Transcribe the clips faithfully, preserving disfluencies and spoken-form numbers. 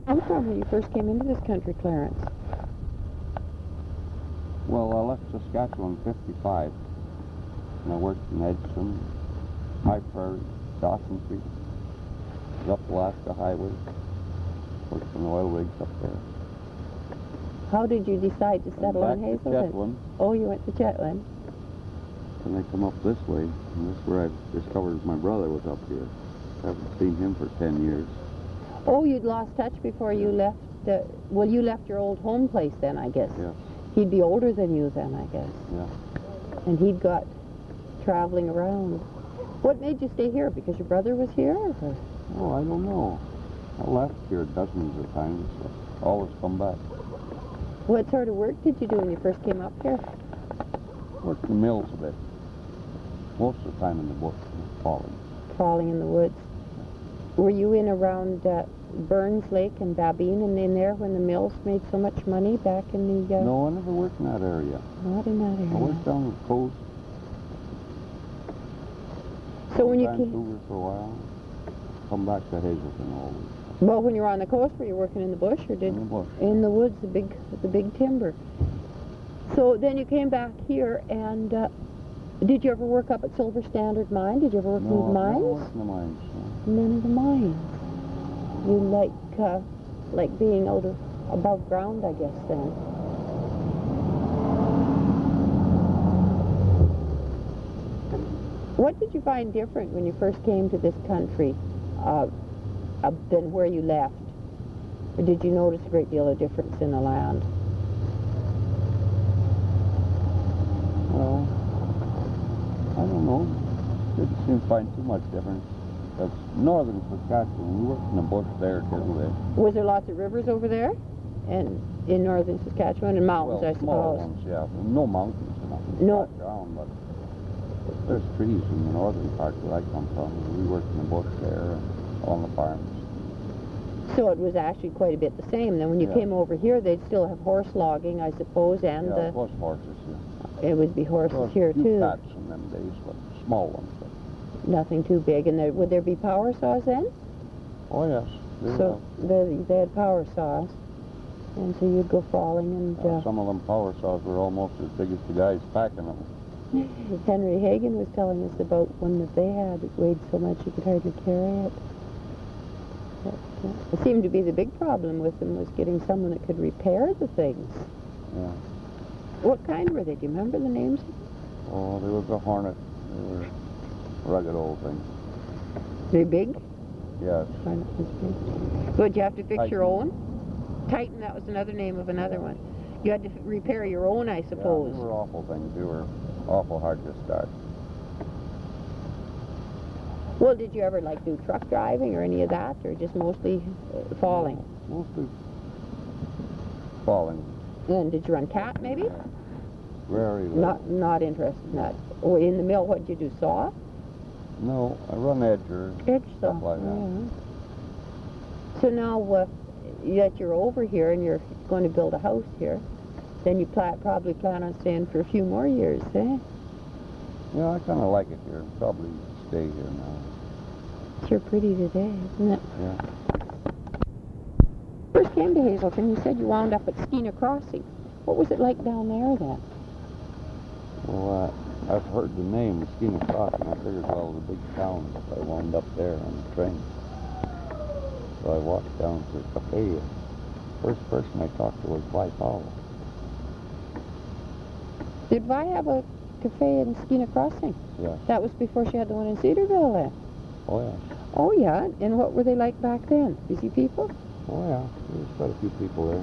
I'm from when you first came into this country, Clarence. Well, I left Saskatchewan in fifty-five, and I worked in Edson, High Prairie, Dawson Creek, up Alaska Highway, worked in oil rigs up there. How did you decide to settle back in to Hazelton? Chetwynd, Oh, you went to Chetwynd. and I come up this way, and this is where I discovered my brother was up here. I haven't seen him for ten years. Oh, you'd lost touch before you left. The, well, you left your old home place then, I guess. Yes. He'd be older than you then, I guess. Yeah. And he'd got traveling around. What made you stay here? Because your brother was here? Or? Oh, I don't know. I left here dozens of times. So always come back. What sort of work did you do when you first came up here? Worked in mills a bit. Most of the time in the bush, falling. Falling in the woods. Were you in around uh, Burns Lake and Babine and in there when the mills made so much money back in the... Uh, No, I never worked in that area. Not in that area. I worked down the coast. So when you Vancouver came... for a while. Come back to Hazelton always. Well, when you were on the coast, were you working in the bush or did... In the bush. In the woods, the big, the big timber. So then you came back here and... Uh, did you ever work up at Silver Standard Mine? Did you ever work No, in the I never mines? worked in the mines. No. None of the mines. You like, uh, like being out of, above ground, I guess, then. What did you find different when you first came to this country uh, uh, than where you left? Or did you notice a great deal of difference in the land? Well, I don't know. Didn't seem to find too much difference. That's northern Saskatchewan. We worked in the bush there too. There. Was there lots of rivers over there? And in northern Saskatchewan and mountains, Well, I small suppose. ones, yeah. No mountains or nothing. No. Flat ground, but there's trees in the northern part where I come from. We worked in the bush there and on the farms. So it was actually quite a bit the same. Then when you Yeah. came over here, they'd still have horse logging, I suppose, and Yeah, uh, it was horses, yeah. it would be horses There was here a few too. cats in them days, but small ones. But Nothing too big. And there, would there be power saws then? oh yes. They So they, they had power saws, and so you'd go falling and. have, uh, Uh, some of them power saws were almost as big as the guys packing them. Henry Hagen was telling us about one that they had. It weighed so much you could hardly carry it. But, uh, it seemed to be the big problem with them was getting someone that could repair the things. Yeah. What kind were they? Do you remember the names? Oh, they were the Hornet. They were rugged old things. They big? Yes. Hornet was big. Would you have to fix your Titan. own? Titan, that was another name of another one. You had to f- repair your own, I suppose. Yeah, they were awful things. They were awful hard to start. Well, did you ever like do truck driving or any of that, or just mostly uh, falling? Mostly falling. And did you run cat maybe? Very little. Not not interested in that. Oh, in the mill, what did you do? Saw? No, I run edger. Edge saw. Stuff like that. Yeah. So now uh, that you're over here and you're going to build a house here, then you pla probably plan on staying for a few more years, eh? Yeah, I kind of like it here. Probably stay here now. It's sure pretty today, isn't it? Yeah. First came to Hazelton, you said you wound up at Skeena Crossing. What was it like down there then? Well, uh, I've heard the name, Skeena Crossing. I figured, well, the big town. So I wound up there on the train. So I walked down to the cafe. First person I talked to was Vi Powell. Did Vi have a cafe in Skeena Crossing? Yeah. That was before she had the one in Cedarville then? Oh, yeah. Oh, yeah. And what were they like back then? Busy people? Oh, yeah. There was quite a few people there.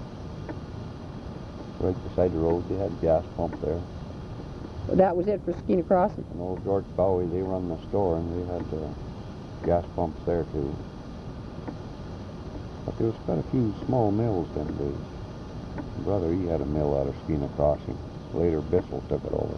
Right beside the road, they had a gas pump there. That was it for Skeena Crossing? And old George Bowie, they run the store, and they had uh, gas pumps there, too. But there was quite a few small mills them days. My brother, he had a mill out of Skeena Crossing. Later, Bissell took it over.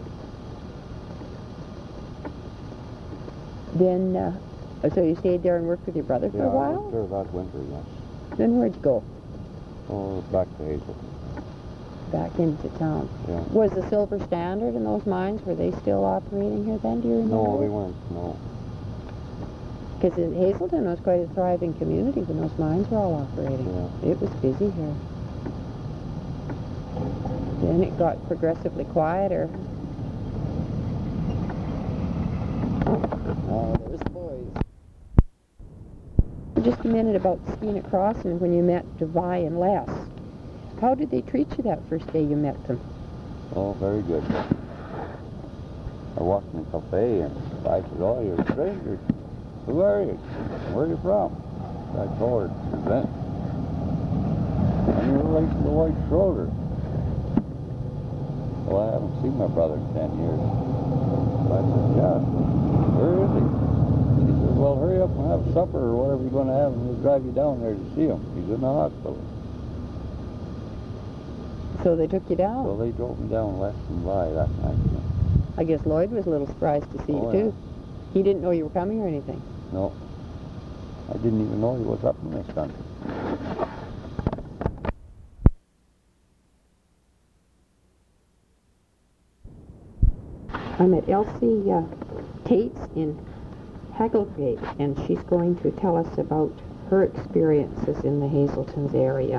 Then, uh, so you stayed there and worked with your brother for Yeah, a I while? worked there that winter, yes. Then where'd you go? Oh, back to Hazelton. Back into town. Yeah. Was the Silver Standard and those mines, were they still operating here then, do you remember? No, they weren't, no. Because in Hazelton was quite a thriving community when those mines were all operating. Yeah. It was busy here. Then it got progressively quieter. Oh, there's the boys. Just a minute about Skeena Crossing when you met Devi and Les. How did they treat you that first day you met them? Oh, very good. I walked in the cafe and I said, oh, you're a stranger. Who are you? Where are you from? So I told her, Present. And you're related to White Schroeder. Well, I haven't seen my brother in ten years. So I said, yeah. Where is he? She said, well, hurry up and have supper or whatever you're going to have, and we'll drive you down there to see him. He's in the hospital. So they took you down? So they drove me down less than by that night. I guess Lloyd was a little surprised to see Oh, you, yeah. too. He didn't know you were coming or anything? No. I didn't even know he was up in this country. I'm at Elsie uh, Tate's in Hagelgate, and she's going to tell us about her experiences in the Hazeltons area.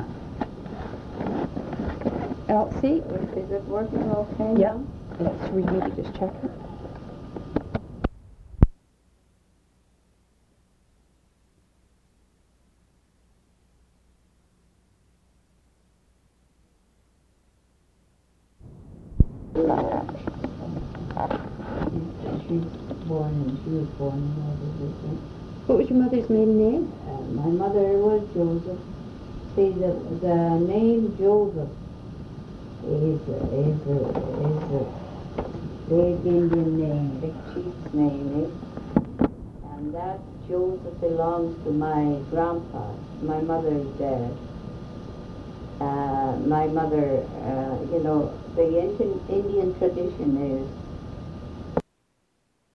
Elsie? Is it working okay Yeah. now? Let's we need to just check it. She was born and she was born in Hazelton. What was your mother's maiden name? Uh, my mother was Joseph. See, the, the name Joseph is a, is a, is a big Indian name, big chief's name, eh? And that Joseph belongs to my grandpa, my mother's dad. Uh, my mother, uh, you know, the Indian, Indian tradition is